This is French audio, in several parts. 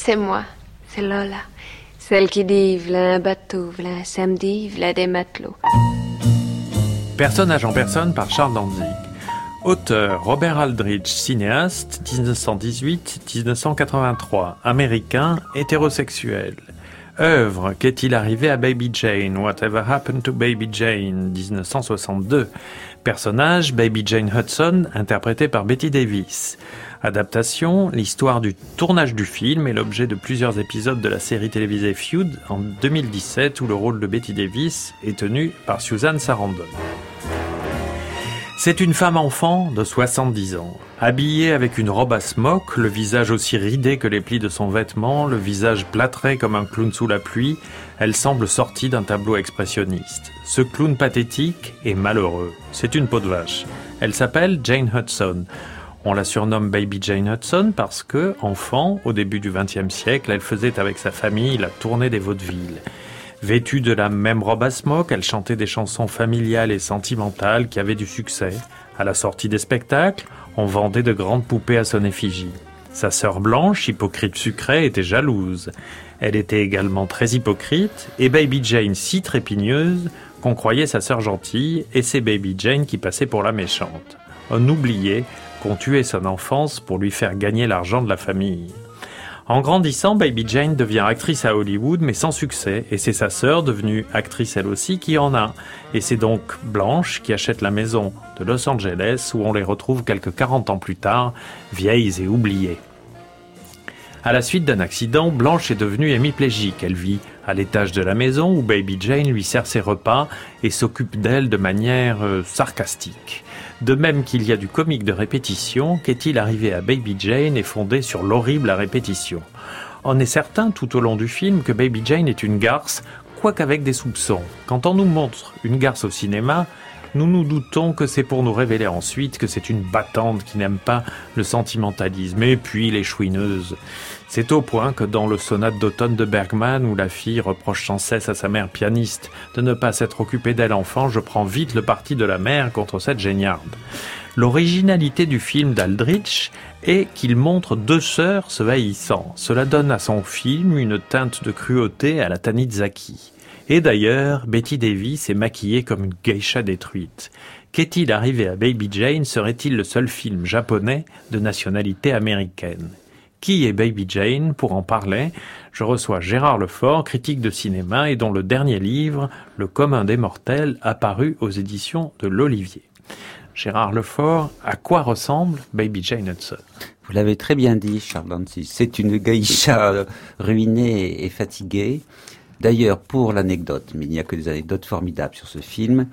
C'est moi, c'est Lola. Celle qui dit v'là un bateau, v'là un samedi, v'là des matelots. Personnage en personne par Charles Danzig. Auteur Robert Aldrich, cinéaste, 1918-1983, américain, hétérosexuel. Œuvre Qu'est-il arrivé à Baby Jane? Whatever Happened to Baby Jane? 1962. Personnage Baby Jane Hudson, interprétée par Bette Davis. Adaptation, l'histoire du tournage du film est l'objet de plusieurs épisodes de la série télévisée Feud en 2017 où le rôle de Bette Davis est tenu par Susan Sarandon. C'est une femme-enfant de 70 ans, habillée avec une robe à smock, le visage aussi ridé que les plis de son vêtement, le visage plâtré comme un clown sous la pluie, elle semble sortie d'un tableau expressionniste. Ce clown pathétique est malheureux, c'est une peau de vache. Elle s'appelle Jane Hudson. On la surnomme Baby Jane Hudson parce que, enfant, au début du XXe siècle, elle faisait avec sa famille la tournée des vaudevilles. Vêtue de la même robe à smock, elle chantait des chansons familiales et sentimentales qui avaient du succès. À la sortie des spectacles, on vendait de grandes poupées à son effigie. Sa sœur Blanche, hypocrite sucrée, était jalouse. Elle était également très hypocrite, et Baby Jane si trépigneuse qu'on croyait sa sœur gentille, et c'est Baby Jane qui passait pour la méchante. On oubliait qu'on tuait son enfance pour lui faire gagner l'argent de la famille. En grandissant, Baby Jane devient actrice à Hollywood, mais sans succès, et c'est sa sœur, devenue actrice elle aussi, qui en a. Et c'est donc Blanche qui achète la maison de Los Angeles, où on les retrouve quelques 40 ans plus tard, vieilles et oubliées. À la suite d'un accident, Blanche est devenue hémiplégique. Elle vit à l'étage de la maison où Baby Jane lui sert ses repas et s'occupe d'elle de manière sarcastique. De même qu'il y a du comique de répétition, Qu'est-il arrivé à Baby Jane est fondé sur l'horrible à répétition. On est certain tout au long du film que Baby Jane est une garce, quoiqu'avec des soupçons. Quand on nous montre une garce au cinéma, nous nous doutons que c'est pour nous révéler ensuite que c'est une battante qui n'aime pas le sentimentalisme. Et puis les chouineuses. C'est au point que dans le sonate d'automne de Bergman, où la fille reproche sans cesse à sa mère pianiste de ne pas s'être occupée d'elle enfant, je prends vite le parti de la mère contre cette géniarde. L'originalité du film d'Aldrich est qu'il montre deux sœurs se haïssant. Cela donne à son film une teinte de cruauté à la Tanizaki. Et d'ailleurs, Bette Davis est maquillée comme une geisha détruite. Qu'est-il arrivé à Baby Jane serait-il le seul film japonais de nationalité américaine? Qui est Baby Jane? Pour en parler, je reçois Gérard Lefort, critique de cinéma et dont le dernier livre, Le commun des mortels, a paru aux éditions de l'Olivier. Gérard Lefort, à quoi ressemble Baby Jane Hudson? Vous l'avez très bien dit, Charles Danzig. C'est une geisha ruinée et fatiguée. D'ailleurs, pour l'anecdote, mais il n'y a que des anecdotes formidables sur ce film,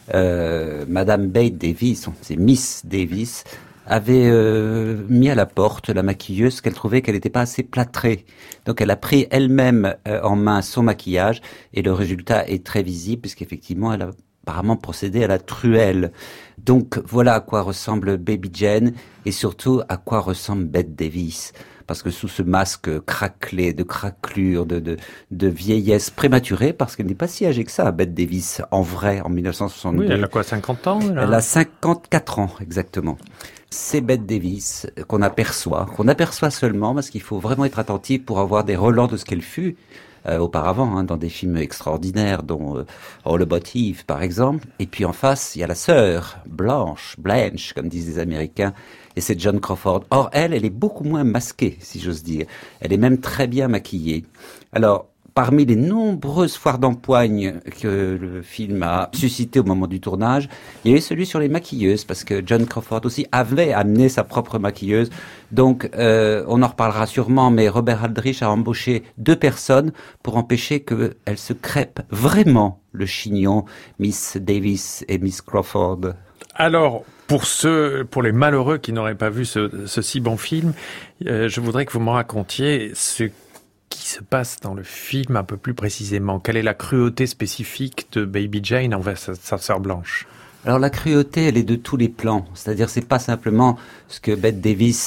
Madame Bette Davis, c'est Miss Davis, avait mis à la porte la maquilleuse qu'elle trouvait qu'elle n'était pas assez plâtrée. Donc elle a pris elle-même en main son maquillage et le résultat est très visible puisqu'effectivement elle a apparemment procédé à la truelle. Donc voilà à quoi ressemble Baby Jane et surtout à quoi ressemble Bette Davis. Parce que sous ce masque craquelé, de craquelure, de vieillesse prématurée, parce qu'elle n'est pas si âgée que ça, Bette Davis, en vrai, en 1962. Oui, elle a quoi, 50 ans là? Elle a 54 ans, exactement. C'est Bette Davis qu'on aperçoit seulement, parce qu'il faut vraiment être attentif pour avoir des relents de ce qu'elle fut auparavant, dans des films extraordinaires, dont All About Eve, par exemple. Et puis en face, il y a la sœur, Blanche, comme disent les Américains, et c'est Joan Crawford. Or, elle est beaucoup moins masquée, si j'ose dire. Elle est même très bien maquillée. Alors, parmi les nombreuses foires d'empoigne que le film a suscité au moment du tournage, il y a eu celui sur les maquilleuses, parce que Joan Crawford aussi avait amené sa propre maquilleuse. Donc, on en reparlera sûrement, mais Robert Aldrich a embauché 2 personnes pour empêcher qu'elles se crêpent vraiment le chignon, Miss Davis et Miss Crawford. Alors, pour les malheureux qui n'auraient pas vu ce si bon film, je voudrais que vous me racontiez ce qui se passe dans le film un peu plus précisément. Quelle est la cruauté spécifique de Baby Jane envers sa sœur Blanche? Alors la cruauté, elle est de tous les plans. C'est-à-dire, c'est pas simplement ce que Bette Davis,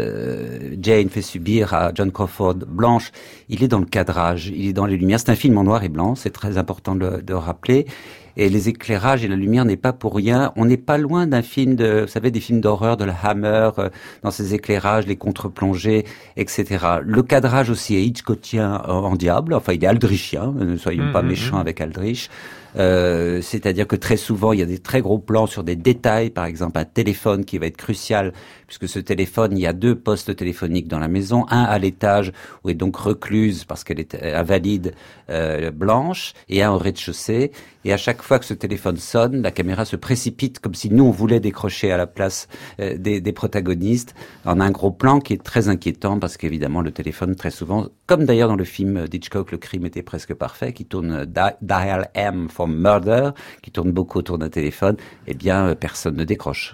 Jane fait subir à John Crawford, Blanche. Il est dans le cadrage, il est dans les lumières. C'est un film en noir et blanc, c'est très important de rappeler. Et les éclairages et la lumière n'est pas pour rien. On n'est pas loin d'un film vous savez, des films d'horreur de la Hammer, dans ses éclairages, les contre-plongées, etc. Le cadrage aussi est Hitchcockien en diable. Enfin, il est aldrichien. Ne soyons pas méchants avec Aldrich. C'est-à-dire que très souvent, il y a des très gros plans sur des détails, par exemple un téléphone qui va être crucial, puisque ce téléphone, il y a 2 postes téléphoniques dans la maison, un à l'étage où est donc recluse parce qu'elle est invalide, Blanche, et un au rez-de-chaussée. Et à chaque fois que ce téléphone sonne, la caméra se précipite comme si nous on voulait décrocher à la place des protagonistes, en un gros plan qui est très inquiétant parce qu'évidemment le téléphone très souvent, comme d'ailleurs dans le film d'Hitchcock, Le crime était presque parfait, qui tourne Dial M for Murder, qui tourne beaucoup autour d'un téléphone, eh bien personne ne décroche.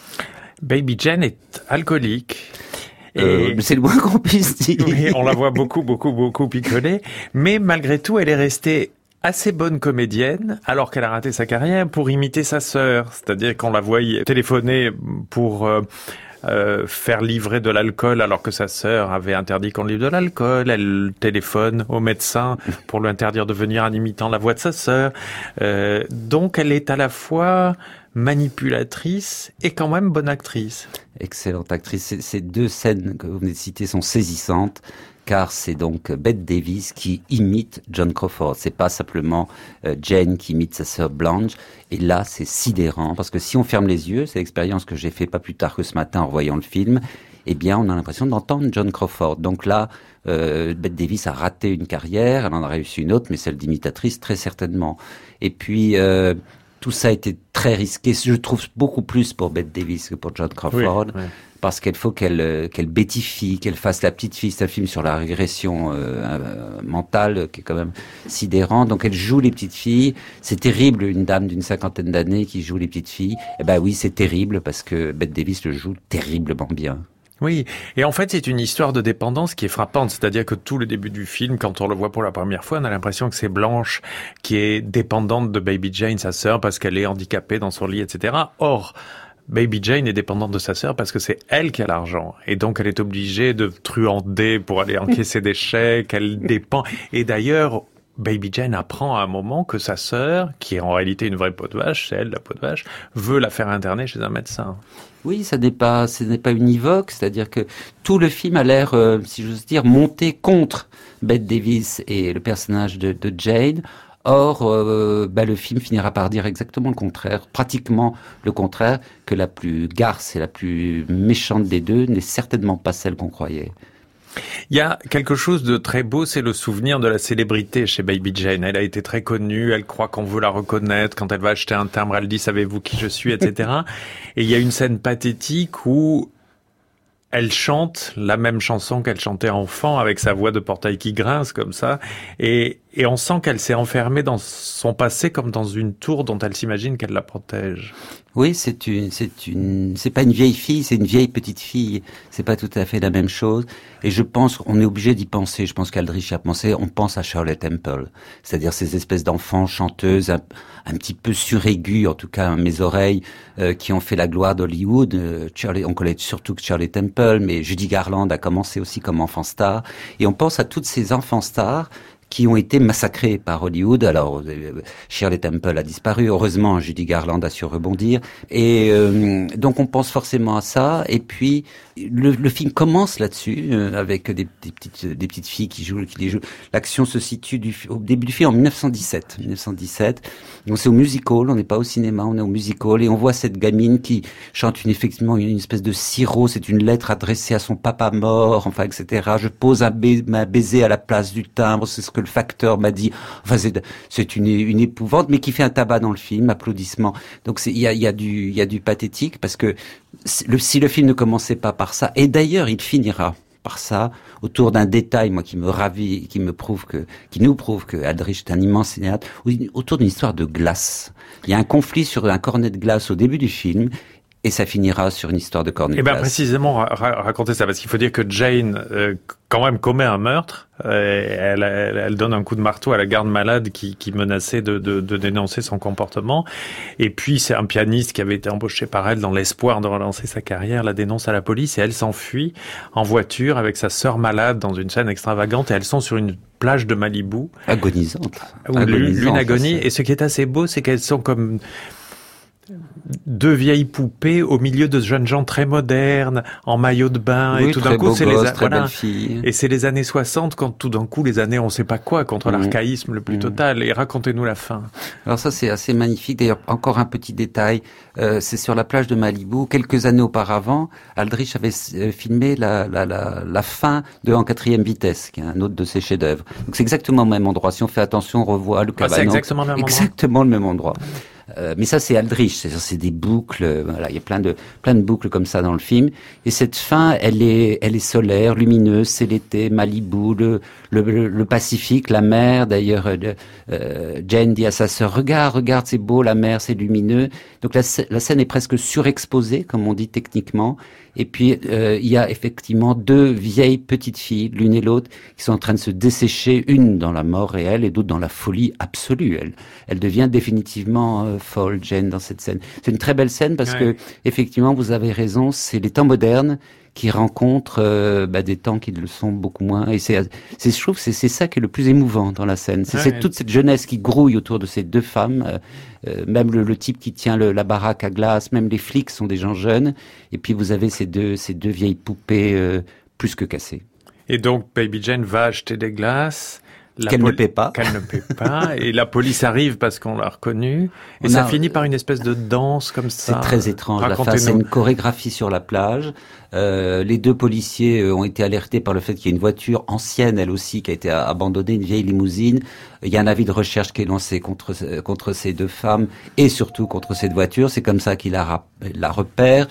Baby Jane est alcoolique. C'est le moins qu'on puisse dire. Oui, on la voit beaucoup picoler, mais malgré tout, elle est restée assez bonne comédienne, alors qu'elle a raté sa carrière, pour imiter sa sœur. C'est-à-dire qu'on la voyait téléphoner pour faire livrer de l'alcool alors que sa sœur avait interdit qu'on livre de l'alcool. Elle téléphone au médecin pour lui interdire de venir en imitant la voix de sa sœur. Donc elle est à la fois manipulatrice et quand même bonne actrice. Excellente actrice. Ces 2 scènes que vous venez de citer sont saisissantes, car c'est donc Bette Davis qui imite John Crawford. C'est pas simplement Jane qui imite sa sœur Blanche. Et là, c'est sidérant, parce que si on ferme les yeux, c'est l'expérience que j'ai fait pas plus tard que ce matin en voyant le film, eh bien, on a l'impression d'entendre John Crawford. Donc là, Bette Davis a raté une carrière, elle en a réussi une autre, mais celle d'imitatrice, très certainement. Et puis, tout ça a été très risqué. Je trouve beaucoup plus pour Bette Davis que pour John Crawford. Oui. Parce qu'il faut qu'elle bêtifie, qu'elle fasse la petite fille. C'est un film sur la régression mentale qui est quand même sidérant. Donc elle joue les petites filles. C'est terrible, une dame d'une 50aine d'années qui joue les petites filles. Eh ben oui, c'est terrible parce que Bette Davis le joue terriblement bien. Oui, et en fait c'est une histoire de dépendance qui est frappante, c'est-à-dire que tout le début du film, quand on le voit pour la première fois, on a l'impression que c'est Blanche qui est dépendante de Baby Jane, sa sœur, parce qu'elle est handicapée dans son lit, etc. Or, Baby Jane est dépendante de sa sœur parce que c'est elle qui a l'argent. Et donc elle est obligée de truander pour aller encaisser des chèques, elle dépend. Et d'ailleurs, Baby Jane apprend à un moment que sa sœur, qui est en réalité une vraie peau de vache, c'est elle la peau de vache, veut la faire interner chez un médecin. Oui, ce n'est pas univoque, c'est-à-dire que tout le film a l'air, si j'ose dire, monté contre Bette Davis et le personnage de Jane. Or, le film finira par dire exactement le contraire, pratiquement le contraire, que la plus garce et la plus méchante des 2 n'est certainement pas celle qu'on croyait. Il y a quelque chose de très beau, c'est le souvenir de la célébrité chez Baby Jane. Elle a été très connue, elle croit qu'on veut la reconnaître. Quand elle va acheter un timbre, elle dit « Savez-vous qui je suis ?» etc. Et il y a une scène pathétique où elle chante la même chanson qu'elle chantait enfant, avec sa voix de portail qui grince comme ça. Et on sent qu'elle s'est enfermée dans son passé comme dans une tour dont elle s'imagine qu'elle la protège. Oui, c'est pas une vieille fille, c'est une vieille petite fille. C'est pas tout à fait la même chose. Et je pense qu'on est obligé d'y penser. Je pense qu'Aldrich y a pensé. On pense à Shirley Temple. C'est-à-dire ces espèces d'enfants chanteuses, un petit peu suraigus, en tout cas, à mes oreilles, qui ont fait la gloire d'Hollywood. On connaît surtout que Shirley Temple, mais Judy Garland a commencé aussi comme enfant star. Et on pense à toutes ces enfants stars qui ont été massacrés par Hollywood. Alors, Shirley Temple a disparu. Heureusement, Judy Garland a su rebondir. Et donc, on pense forcément à ça. Et puis, le film commence là-dessus, avec des petites filles qui les jouent. L'action se situe au début du film en 1917. Donc, c'est au music hall. On n'est pas au cinéma, on est au music hall. Et on voit cette gamine qui chante effectivement une espèce de sirop. C'est une lettre adressée à son papa mort, enfin, etc. Je pose un baiser à la place du timbre. C'est ce que le facteur m'a dit. Enfin, c'est une épouvante, mais qui fait un tabac dans le film. Applaudissements. Donc, il y a du pathétique, parce que si le film ne commençait pas par ça, et d'ailleurs, il finira par ça, autour d'un détail, moi, qui me ravit, qui nous prouve que Aldrich est un immense cinéaste, autour d'une histoire de glace. Il y a un conflit sur un cornet de glace au début du film, et ça finira sur une histoire de cornucopie. Eh bien, précisément, racontez ça, parce qu'il faut dire que Jane, quand même, commet un meurtre. Elle donne un coup de marteau à la garde malade qui menaçait de dénoncer son comportement. Et puis, c'est un pianiste qui avait été embauché par elle dans l'espoir de relancer sa carrière, la dénonce à la police, et elle s'enfuit en voiture avec sa sœur malade dans une scène extravagante, et elles sont sur une plage de Malibu. Agonisante. Où l'une agonie. Et ce qui est assez beau, c'est qu'elles sont comme deux vieilles poupées au milieu de jeunes gens très modernes, en maillot de bain, oui, et tout d'un coup, c'est belles filles. Et c'est les années 60, quand tout d'un coup, les années on sait pas quoi, contre l'archaïsme le plus total. Et racontez-nous la fin. Alors ça, c'est assez magnifique. D'ailleurs, encore un petit détail, c'est sur la plage de Malibu. Quelques années auparavant, Aldrich avait filmé la fin de En quatrième vitesse, qui est un autre de ses chefs-d'œuvre. Donc c'est exactement le même endroit. Si on fait attention, on revoit le cabanon. C'est exactement le même endroit. Exactement le même endroit. Mais ça, c'est Aldrich. C'est des boucles. Voilà, il y a plein de boucles comme ça dans le film. Et cette fin, elle est solaire, lumineuse. C'est l'été, Malibu, le Pacifique, la mer. D'ailleurs, Jane dit à sa sœur, regarde, c'est beau, la mer, c'est lumineux. Donc la scène est presque surexposée, comme on dit techniquement. Et puis, il y a effectivement deux vieilles petites filles, l'une et l'autre, qui sont en train de se dessécher, une dans la mort réelle et l'autre dans la folie absolue. Elle devient définitivement folle, Jane, dans cette scène. C'est une très belle scène parce que, effectivement, vous avez raison, c'est les temps modernes qui rencontrent des temps qui le sont beaucoup moins. Et je trouve que c'est ça qui est le plus émouvant dans la scène. C'est toute cette jeunesse qui grouille autour de ces deux femmes. Même le type qui tient la baraque à glace, même les flics sont des gens jeunes. Et puis vous avez ces deux vieilles poupées plus que cassées. Et donc Baby Jane va acheter des glaces. Qu'elle ne paie pas. Qu'elle ne paie pas. Et la police arrive parce qu'on l'a reconnue. Et ça finit par une espèce de danse comme ça. C'est très étrange. La fin, c'est une chorégraphie sur la plage. Les deux policiers ont été alertés par le fait qu'il y a une voiture ancienne, elle aussi, qui a été abandonnée, une vieille limousine. Il y a un avis de recherche qui est lancé contre ces deux femmes et surtout contre cette voiture. C'est comme ça qu'il la repère.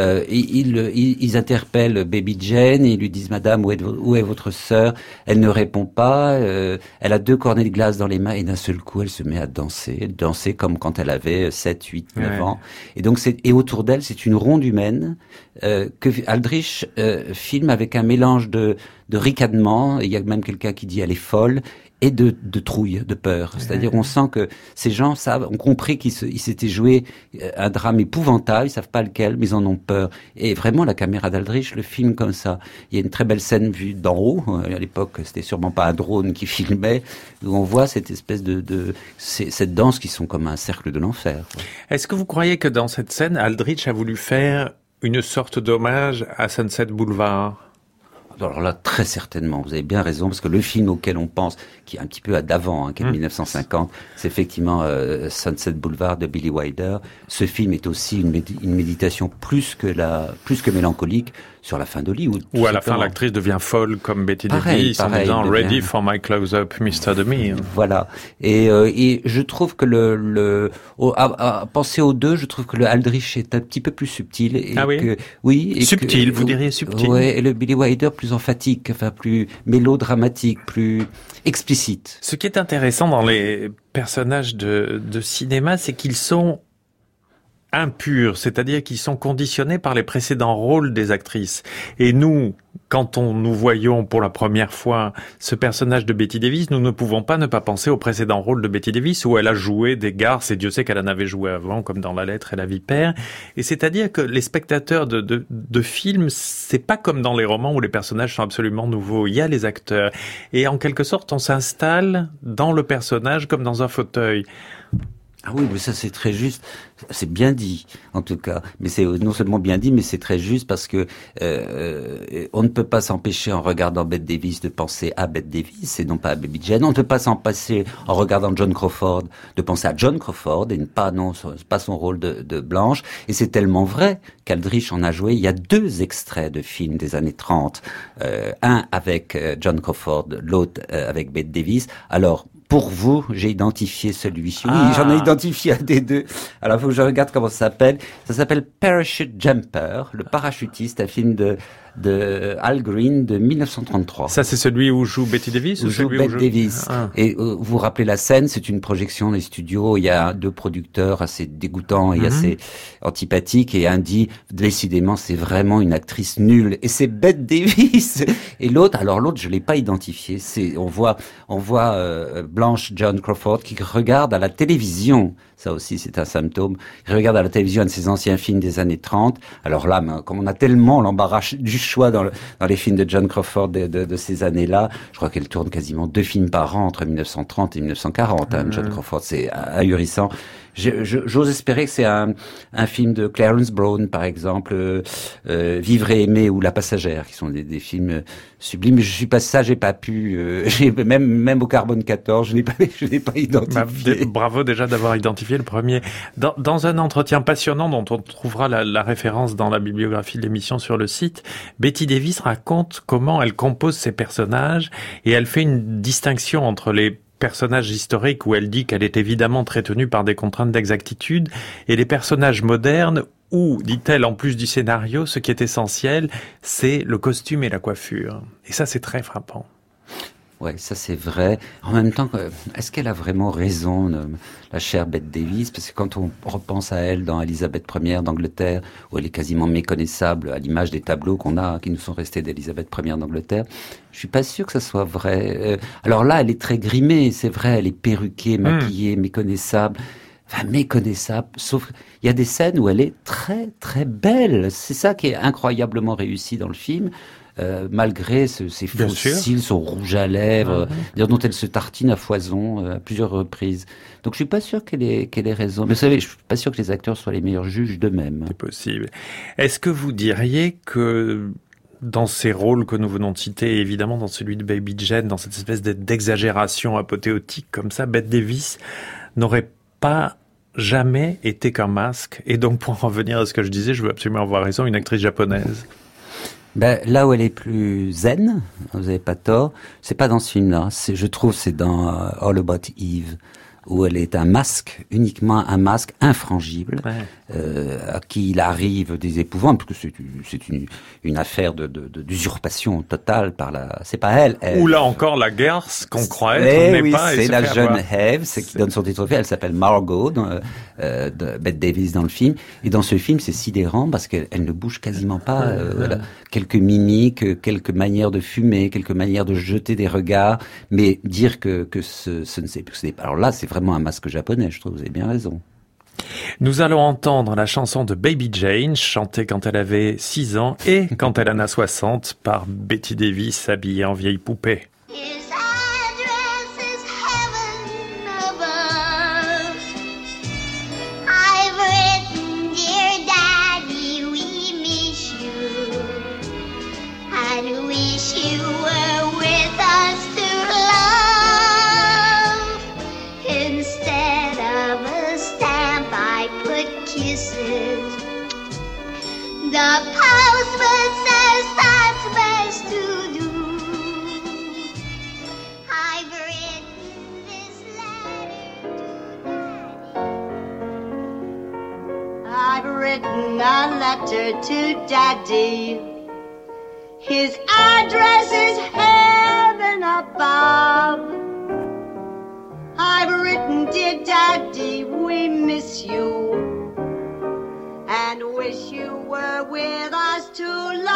Ils interpellent Baby Jane et ils lui disent Madame, où est votre sœur? Elle ne répond pas. Elle a 2 cornets de glace dans les mains et d'un seul coup elle se met à danser comme quand elle avait 7, 8, 9 ans. Et donc et autour d'elle c'est une ronde humaine que Aldrich filme avec un mélange de ricanement. Il y a même quelqu'un qui dit elle est folle. Et de trouille, de peur. C'est-à-dire, on sent que ces gens ont compris qu'ils s'étaient joué un drame épouvantable, ils savent pas lequel, mais ils en ont peur. Et vraiment, la caméra d'Aldrich le filme comme ça. Il y a une très belle scène vue d'en haut. À l'époque, c'était sûrement pas un drone qui filmait, où on voit cette espèce cette danse qui sont comme un cercle de l'enfer. Est-ce que vous croyez que dans cette scène, Aldrich a voulu faire une sorte d'hommage à Sunset Boulevard? Alors là, très certainement, vous avez bien raison, parce que le film auquel on pense, qui est un petit peu d'avant, qui est de 1950, c'est effectivement Sunset Boulevard de Billy Wilder. Ce film est aussi une méditation plus que mélancolique sur la fin d'Hollywood. Où à la fin, l'actrice devient folle comme Betty Davis en disant « Ready for my close-up, Mr. Demi ». Voilà. Et je trouve que à penser aux deux, je trouve que le Aldrich est un petit peu plus subtil. Et oui? Subtil, vous diriez subtil. Ouais, et le Billy Wilder plus emphatique, enfin plus mélodramatique, plus explicite. Ce qui est intéressant dans les personnages de cinéma, c'est qu'ils sont impurs, c'est-à-dire qu'ils sont conditionnés par les précédents rôles des actrices. Et nous, quand nous voyons pour la première fois ce personnage de Betty Davis, nous ne pouvons pas ne pas penser au précédent rôle de Betty Davis où elle a joué des garces, et Dieu sait qu'elle en avait joué avant, comme dans La Lettre et La Vipère. Et c'est-à-dire que les spectateurs de films, c'est pas comme dans les romans où les personnages sont absolument nouveaux. Il y a les acteurs. Et en quelque sorte, on s'installe dans le personnage comme dans un fauteuil. Ah oui, mais ça c'est très juste, c'est bien dit en tout cas, mais c'est non seulement bien dit, mais c'est très juste parce que on ne peut pas s'empêcher en regardant Bette Davis de penser à Bette Davis et non pas à Baby Jane. On ne peut pas s'empêcher en regardant Joan Crawford de penser à Joan Crawford et pas son rôle de Blanche. Et c'est tellement vrai qu'Aldrich en a joué. Il y a 2 extraits de films des années 30, un avec Joan Crawford, l'autre avec Bette Davis. Alors pour vous, j'ai identifié celui-ci. Oui, j'en ai identifié un des 2. Alors, il faut que je regarde comment ça s'appelle. Ça s'appelle Parachute Jumper, le parachutiste, un film de de Al Green de 1933. Ça, c'est celui où joue Betty Davis où joue Bette Davis. Ah. Et vous vous rappelez la scène, c'est une projection des studios. Il y a deux producteurs assez dégoûtants et assez antipathiques, et un dit décidément c'est vraiment une actrice nulle. Et c'est Bette Davis. Et l'autre, je l'ai pas identifié. On voit Blanche Joan Crawford qui regarde à la télévision. Ça aussi, c'est un symptôme. Il regarde à la télévision un de ses anciens films des années 30. Alors là, comme on a tellement l'embarras du choix dans les films de Joan Crawford de ces années-là, je crois qu'elle tourne quasiment 2 films par an entre 1930 et 1940. Joan Crawford, c'est ahurissant. J'ose espérer que c'est un film de Clarence Brown, par exemple, Vivre et aimer ou La Passagère, qui sont des films sublimes. Mais je suis pas ça, j'ai pas pu. Même au Carbone 14, je n'ai pas identifié. Bravo déjà d'avoir identifié le premier. Dans un entretien passionnant dont on trouvera la référence dans la bibliographie de l'émission sur le site, Betty Davis raconte comment elle compose ses personnages, et elle fait une distinction entre les personnages historiques où elle dit qu'elle est évidemment très tenue par des contraintes d'exactitude, et les personnages modernes où, dit-elle, en plus du scénario, ce qui est essentiel, c'est le costume et la coiffure. Et ça, c'est très frappant. Ouais, ça c'est vrai. En même temps, est-ce qu'elle a vraiment raison, la chère Bette Davis? Parce que quand on repense à elle dans Élisabeth Ier d'Angleterre, où elle est quasiment méconnaissable à l'image des tableaux qui nous sont restés d'Élisabeth Ier d'Angleterre, je suis pas sûr que ça soit vrai. Alors là, elle est très grimée, c'est vrai, elle est perruquée, maquillée, méconnaissable. Enfin, méconnaissable. Sauf, il y a des scènes où elle est très, très belle. C'est ça qui est incroyablement réussi dans le film. Malgré ses faux cils, son rouge à lèvres, dont elle se tartine à foison à plusieurs reprises. Donc je suis pas sûr qu'elle ait raison. Mais vous savez, je suis pas sûr que les acteurs soient les meilleurs juges d'eux-mêmes. C'est possible. Est-ce que vous diriez que dans ces rôles que nous venons de citer, et évidemment dans celui de Baby Jane, dans cette espèce d'exagération apothéotique comme ça, Bette Davis n'aurait pas jamais été qu'un masque? Et donc, pour en revenir à ce que je disais, je veux absolument avoir raison, une actrice japonaise. Là où elle est plus zen, vous avez pas tort, c'est pas dans ce film-là. Je trouve c'est dans All About Eve, où elle est un masque, uniquement un masque infrangible, à qui il arrive des épouvantes, parce que c'est une affaire d'usurpation totale c'est pas elle. Ou là encore la guerre, ce qu'on croit être, n'est pas. C'est la jeune Eve, qui donne son titre au film. Elle s'appelle Margot, de Bette Davis dans le film. Et dans ce film, c'est sidérant parce qu'elle ne bouge quasiment pas. Voilà. Quelques mimiques, quelques manières de fumer, quelques manières de jeter des regards, mais dire que ce n'est pas. Alors là, c'est vraiment un masque japonais, je trouve, vous avez bien raison. Nous allons entendre la chanson de Baby Jane, chantée quand elle avait 6 ans et quand elle en a 60 par Betty Davis, habillée en vieille poupée. The postman says that's best to do. I've written this letter to Daddy. I've written a letter to Daddy. His address is heaven above. I've written, dear Daddy, we miss you. And wish you were with us to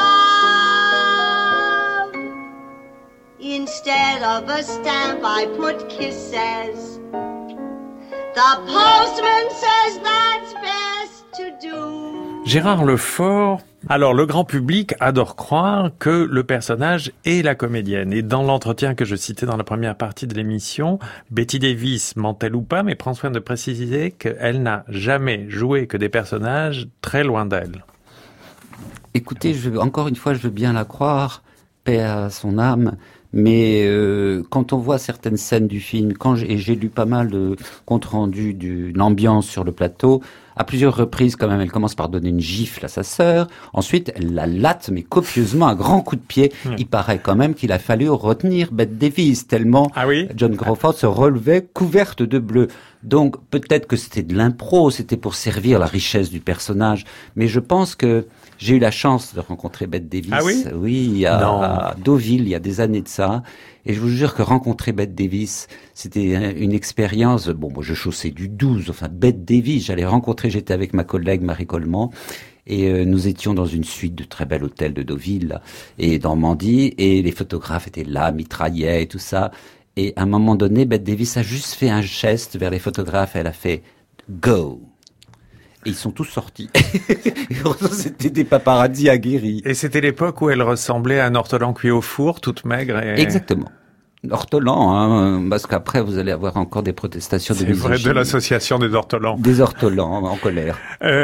love. Instead of a stamp I put kisses. The postman says that's best to do. Gérard Lefort, alors le grand public adore croire que le personnage est la comédienne. Et dans l'entretien que je citais dans la première partie de l'émission, Betty Davis, ment-elle ou pas, mais prend soin de préciser qu'elle n'a jamais joué que des personnages très loin d'elle. Écoutez, encore une fois, je veux bien la croire, paix à son âme, mais quand on voit certaines scènes du film, j'ai lu pas mal de comptes rendus de l'ambiance sur le plateau, À plusieurs reprises, quand même, elle commence par donner une gifle à sa sœur. Ensuite, elle la latte, mais copieusement, un grand coup de pied. Il paraît quand même qu'il a fallu retenir Bette Davis, tellement Joan Crawford se relevait couverte de bleu. Donc, peut-être que c'était de l'impro, c'était pour servir la richesse du personnage. Mais je pense que j'ai eu la chance de rencontrer Bette Davis. Ah oui? Oui, à Deauville, il y a des années de ça. Et je vous jure que rencontrer Bette Davis, c'était une expérience. Bon, moi, je chaussais du 12. Enfin, Bette Davis, j'étais avec ma collègue Marie Coleman. Et nous étions dans une suite de très bel hôtel de Deauville, là, et Normandie. Et les photographes étaient là, mitraillaient et tout ça. Et à un moment donné, Bette Davis a juste fait un geste vers les photographes. Elle a fait « Go ». Et ils sont tous sortis. C'était des paparazzis aguerris. Et c'était l'époque où elle ressemblait à un ortolan cuit au four, toute maigre. Exactement. Ortolan, hein, parce qu'après vous allez avoir encore des protestations de misogynie. C'est vrai, de l'association des ortolans. Des ortolans en colère.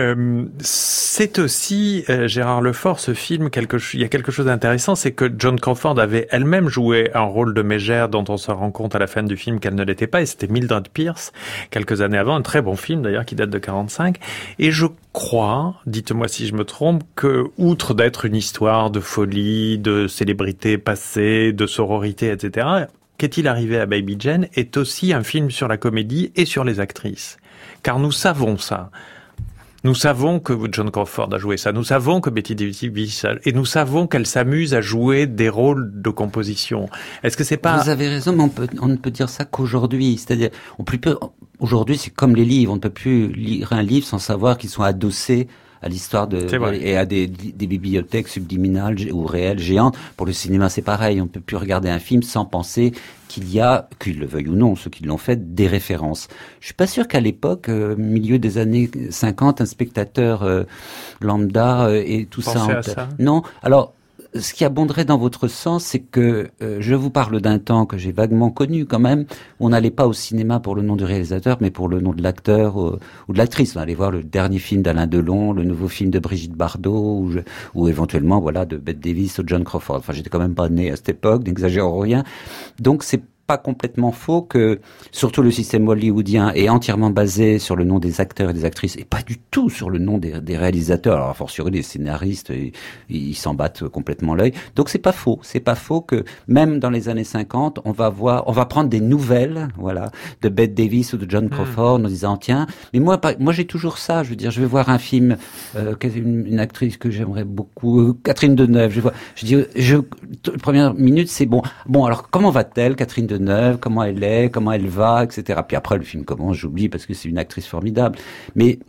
C'est aussi, Gérard Lefort, ce film, il y a quelque chose d'intéressant, c'est que Joan Crawford avait elle-même joué un rôle de mégère dont on se rend compte à la fin du film qu'elle ne l'était pas, et c'était Mildred Pierce, quelques années avant, un très bon film d'ailleurs qui date de 45, et je crois, dites-moi si je me trompe, que outre d'être une histoire de folie, de célébrité passée, de sororité, etc., Qu'est-il arrivé à Baby Jane est aussi un film sur la comédie et sur les actrices. Car nous savons ça. Nous savons que Joan Crawford a joué ça. Nous savons que Betty Davis et nous savons qu'elle s'amuse à jouer des rôles de composition. Est-ce que c'est pas... Vous avez raison, mais on ne peut dire ça qu'aujourd'hui. C'est-à-dire, aujourd'hui, c'est comme les livres. On ne peut plus lire un livre sans savoir qu'ils sont adossés à l'histoire et à des bibliothèques subliminales ou réelles géantes. Pour le cinéma, c'est pareil. On ne peut plus regarder un film sans penser qu'il y a, qu'ils le veuillent ou non, ceux qui l'ont fait, des références. Je suis pas sûr qu'à l'époque, milieu des années 50, un spectateur lambda et tout ça. Non. Alors, ce qui abonderait dans votre sens, c'est que je vous parle d'un temps que j'ai vaguement connu quand même. On n'allait pas au cinéma pour le nom du réalisateur, mais pour le nom de l'acteur ou de l'actrice. On allait voir le dernier film d'Alain Delon, le nouveau film de Brigitte Bardot, ou éventuellement voilà de Bette Davis ou Joan Crawford. Enfin, j'étais quand même pas né à cette époque, n'exagérons rien. Donc c'est pas complètement faux que, surtout le système hollywoodien est entièrement basé sur le nom des acteurs et des actrices et pas du tout sur le nom des réalisateurs. Alors, a fortiori, les scénaristes, ils s'en battent complètement l'œil. Donc, c'est pas faux. C'est pas faux que, même dans les années 50, on va prendre des nouvelles, voilà, de Bette Davis ou de Joan Crawford en disant, tiens, mais moi, j'ai toujours ça. Je veux dire, je vais voir un film, une actrice que j'aimerais beaucoup, Catherine Deneuve. Première minute, c'est bon. Bon, alors, comment va-t-elle, Catherine Deneuve? Comment elle est, comment elle va, etc. Puis après, le film commence, j'oublie parce que c'est une actrice formidable. Mais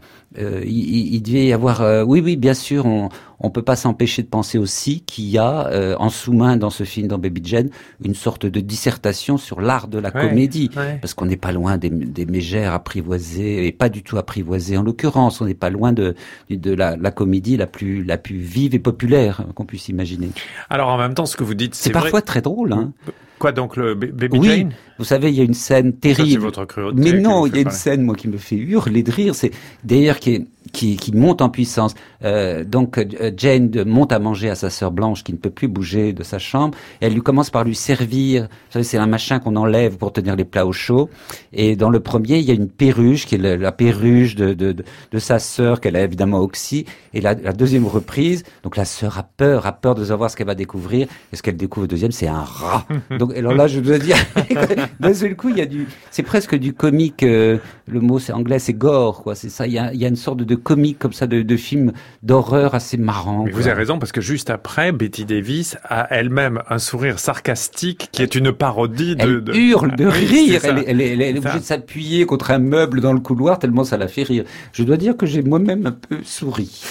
il devait y avoir... oui, bien sûr, on peut pas s'empêcher de penser aussi qu'il y a en sous-main dans ce film, dans Baby Jane, une sorte de dissertation sur l'art de la comédie. Parce qu'on n'est pas loin des mégères apprivoisées, et pas du tout apprivoisées en l'occurrence. On n'est pas loin de la comédie la plus vive et populaire qu'on puisse imaginer. Alors en même temps, ce que vous dites, c'est parfois très drôle, hein. Quoi donc, le Baby Jane? Oui, vous savez, il y a une scène terrible. Ça, c'est votre cruauté. Mais non, il y a une scène, moi, qui me fait hurler de rire. C'est d'ailleurs qui monte en puissance. Donc Jane monte à manger à sa sœur Blanche qui ne peut plus bouger de sa chambre. Et elle lui commence par lui servir. Vous savez, c'est un machin qu'on enlève pour tenir les plats au chaud. Et dans le premier, il y a une perruche qui est la perruche de sa sœur qu'elle a évidemment oxy. Et la deuxième reprise, donc la sœur a peur de savoir ce qu'elle va découvrir. Et ce qu'elle découvre deuxième, c'est un rat. Donc alors là, je dois dire, d'un seul coup, c'est presque du comique. Le mot c'est anglais, c'est gore, quoi. C'est ça. Il y a une sorte de comique comme ça, de film d'horreur assez marrant. Mais vous avez raison, parce que juste après, Betty Davis a elle-même un sourire sarcastique qui est une parodie elle hurle de rire. Elle est obligée de s'appuyer contre un meuble dans le couloir tellement ça la fait rire. Je dois dire que j'ai moi-même un peu souri.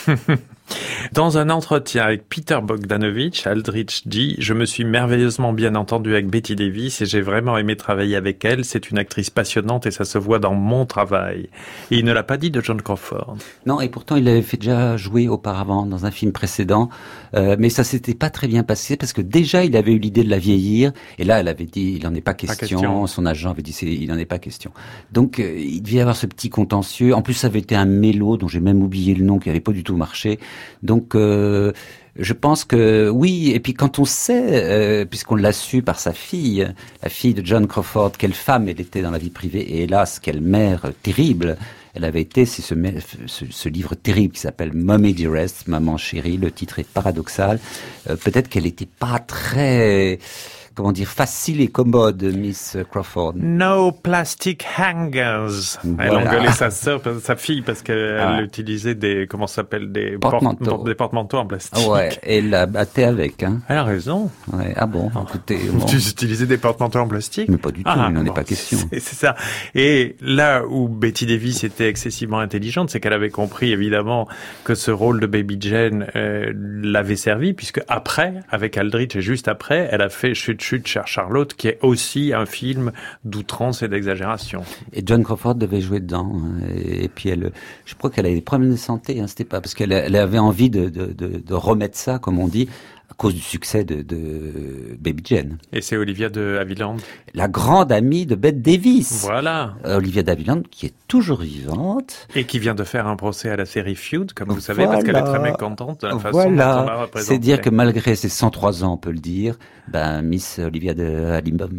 Dans un entretien avec Peter Bogdanovich, Aldrich dit « Je me suis merveilleusement bien entendu avec Betty Davis et j'ai vraiment aimé travailler avec elle. C'est une actrice passionnante et ça se voit dans mon travail. » Et il ne l'a pas dit de Joan Crawford. Non, et pourtant il avait déjà joué auparavant dans un film précédent, mais ça s'était pas très bien passé parce que déjà il avait eu l'idée de la vieillir et là elle avait dit il en est pas question. Son agent avait dit il en est pas question. Donc il devait y avoir ce petit contentieux. En plus ça avait été un mélo dont j'ai même oublié le nom qui avait pas du tout marché. Donc Je pense que oui, et puis quand on sait, puisqu'on l'a su par sa fille, la fille de John Crawford, quelle femme elle était dans la vie privée, et hélas, quelle mère terrible elle avait été, c'est ce livre terrible qui s'appelle Mommy Dearest, Maman chérie, le titre est paradoxal, peut-être qu'elle n'était pas très... comment dire, facile et commode, Miss Crawford. No plastic hangers. Voilà. Elle engueulait sa fille parce qu'elle utilisait des porte-manteaux en plastique. Ouais, et la battait avec, hein. Elle a raison. Ouais, ah bon, écoutez. Bon. Tu utilisais des porte-manteaux en plastique? Mais pas du tout, il n'en est pas question. C'est ça. Et là où Bette Davis était excessivement intelligente, c'est qu'elle avait compris, évidemment, que ce rôle de Baby Jane l'avait servi, puisque après, avec Aldrich et juste après, elle a fait Chut, chère Charlotte, qui est aussi un film d'outrance et d'exagération. Et Joan Crawford devait jouer dedans. Et puis je crois qu'elle avait des problèmes de santé. Hein, c'était pas parce qu'elle avait envie de remettre ça, comme on dit, à cause du succès de Baby Jane. Et c'est Olivia de Havilland, la grande amie de Bette Davis. Voilà. Olivia de Havilland, qui est toujours vivante. Et qui vient de faire un procès à la série Feud, comme vous savez, parce qu'elle est très mécontente de la façon dont on l'a représentée. C'est dire que malgré ses 103 ans, on peut le dire, Miss Olivia de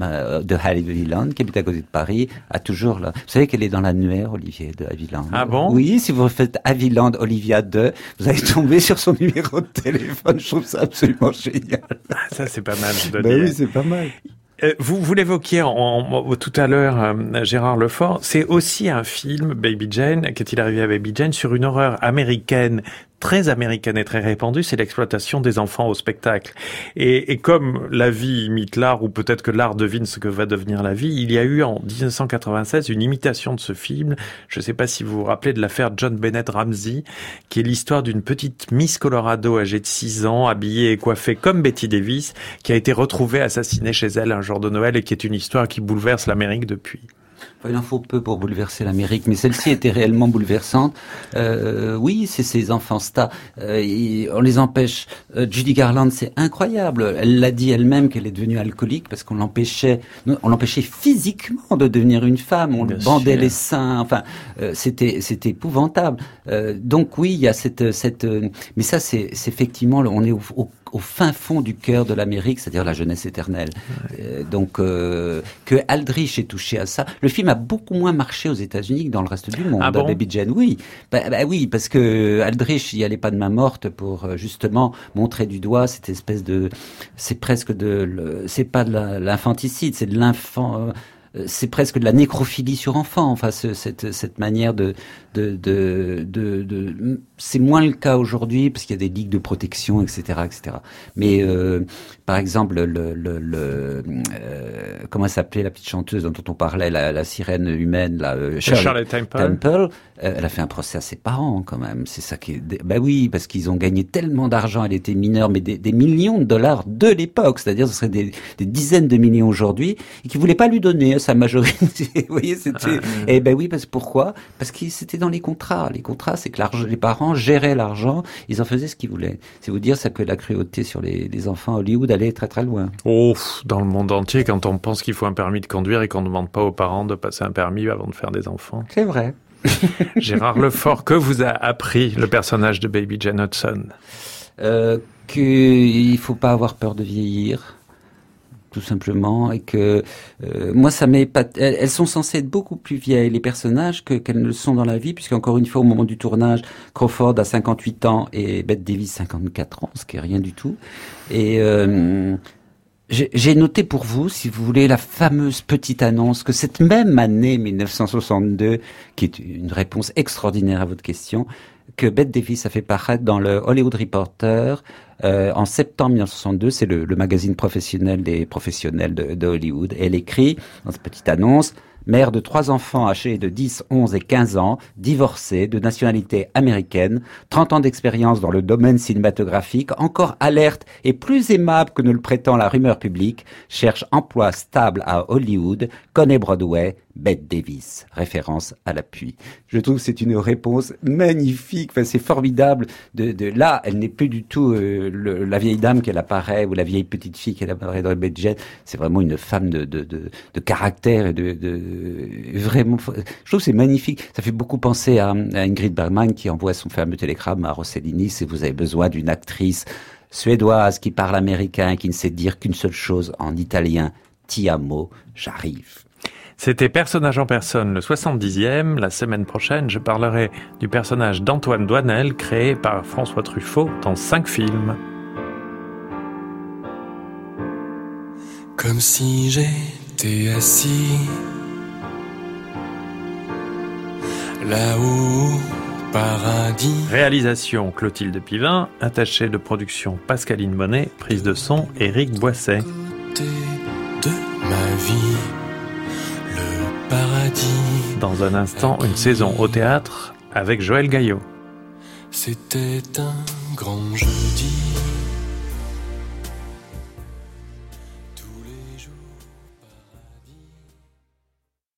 Havilland, qui habite à côté de Paris, a toujours là. Vous savez qu'elle est dans l'annuaire, Olivia de Havilland. Ah bon? Oui, si vous faites Havilland, Olivia de, vous allez tomber sur son numéro de téléphone. Je trouve ça absolument génial. Ça, c'est pas mal, je dois dire. Oui, c'est pas mal. Vous l'évoquiez tout à l'heure, Gérard Lefort, c'est aussi un film, Baby Jane, qu'est-il arrivé à Baby Jane, sur une horreur américaine, très américaine et très répandue, c'est l'exploitation des enfants au spectacle. Et comme la vie imite l'art, ou peut-être que l'art devine ce que va devenir la vie, il y a eu en 1996 une imitation de ce film. Je ne sais pas si vous vous rappelez de l'affaire John Bennett Ramsey, qui est l'histoire d'une petite Miss Colorado âgée de 6 ans, habillée et coiffée comme Bette Davis, qui a été retrouvée assassinée chez elle un jour de Noël et qui est une histoire qui bouleverse l'Amérique depuis. Il en faut peu pour bouleverser l'Amérique, mais celle-ci était réellement bouleversante. Oui, c'est ces enfants stars. On les empêche. Judy Garland, c'est incroyable. Elle l'a dit elle-même qu'elle est devenue alcoolique parce qu'on l'empêchait physiquement de devenir une femme. On lui bandait les seins. Enfin, c'était épouvantable. Donc oui, il y a cette. Mais ça, c'est effectivement, on est au fin fond du cœur de l'Amérique, c'est-à-dire la jeunesse éternelle. Ouais. Donc que Aldrich ait touché à ça. Le film a beaucoup moins marché aux États-Unis que dans le reste du monde. Ah bon? Baby Jane, oui. Oui, parce que Aldrich y allait pas de main morte pour justement montrer du doigt cette espèce de, c'est pas de l'infanticide, c'est de l'enfant. C'est presque de la nécrophilie sur enfant. Enfin, cette manière c'est moins le cas aujourd'hui parce qu'il y a des ligues de protection, etc., etc. Mais par exemple, comment elle s'appelait la petite chanteuse dont on parlait, la sirène humaine, Shirley Temple. Elle a fait un procès à ses parents quand même. C'est ça qui est. Oui, parce qu'ils ont gagné tellement d'argent. Elle était mineure, mais des millions de dollars de l'époque. C'est-à-dire, ce serait des dizaines de millions aujourd'hui, et qui voulaient pas lui donner sa majorité. Vous voyez, c'était. Oui, pourquoi? Parce que c'était dans les contrats. Les contrats, c'est que les parents géraient l'argent, ils en faisaient ce qu'ils voulaient. C'est vous dire ça que la cruauté sur les enfants à Hollywood allait très très loin. Dans le monde entier, quand on pense qu'il faut un permis de conduire et qu'on ne demande pas aux parents de passer un permis avant de faire des enfants. C'est vrai. Gérard Lefort, que vous a appris le personnage de Baby Jane Hudson? Qu'il faut pas avoir peur de vieillir, tout simplement, et que moi ça m'est pas. Elles sont censées être beaucoup plus vieilles les personnages qu'elles ne le sont dans la vie, puisqu'encore une fois au moment du tournage, Crawford a 58 ans et Bette Davis 54 ans, ce qui est rien du tout. Et j'ai noté pour vous, si vous voulez, la fameuse petite annonce que cette même année 1962, qui est une réponse extraordinaire à votre question, que Bette Davis a fait paraître dans le Hollywood Reporter en septembre 1962. C'est le magazine professionnel des professionnels de Hollywood. Et elle écrit dans cette petite annonce: mère de 3 enfants âgés de 10, 11 et 15 ans, divorcée, de nationalité américaine, 30 ans d'expérience dans le domaine cinématographique, encore alerte et plus aimable que ne le prétend la rumeur publique, cherche emploi stable à Hollywood, connaît Broadway, Bette Davis. Référence à l'appui. Je trouve que c'est une réponse magnifique. Enfin, c'est formidable. Là, elle n'est plus du tout la vieille dame qu'elle apparaît ou la vieille petite fille qu'elle apparaît dans Bette Jane. C'est vraiment une femme de caractère et vraiment. Je trouve que c'est magnifique. Ça fait beaucoup penser à Ingrid Bergman qui envoie son fameux télégramme à Rossellini: si vous avez besoin d'une actrice suédoise qui parle américain, qui ne sait dire qu'une seule chose en italien, ti amo, j'arrive. C'était Personnage en personne, le 70e. La semaine prochaine, je parlerai du personnage d'Antoine Doinel, créé par François Truffaut dans 5 films. Comme si j'étais assis là-haut au paradis. Réalisation Clotilde Pivin, attachée de production Pascaline Monet, prise de son Éric Boisset. Côté de ma vie, le paradis. Dans un instant, une saison au théâtre avec Joël Gaillot. C'était un grand jeudi.